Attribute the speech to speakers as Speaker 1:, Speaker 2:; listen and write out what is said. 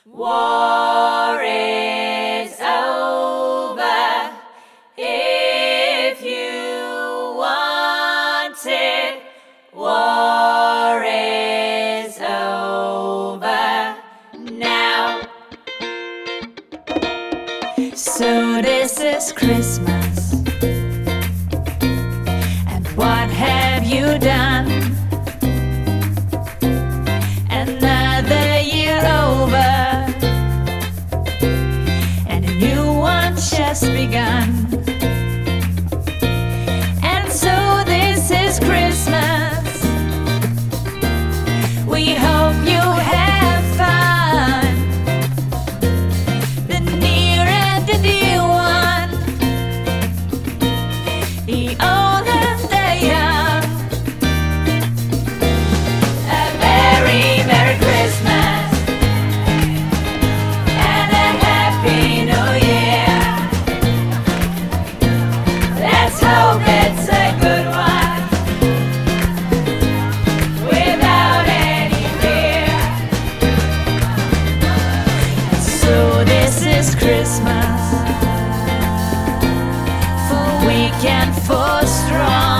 Speaker 1: War is over if you want it. War is over now. So this is Christmas, and what have you done? Another year over, and a new one just begun. And so this is Christmas. We hope you have fun, the near and the dear one, the old and the young. A very Merry Christmas and a Happy New Year. Let's hope it's a good one without any fear. So this is Christmas, for weak and for strong.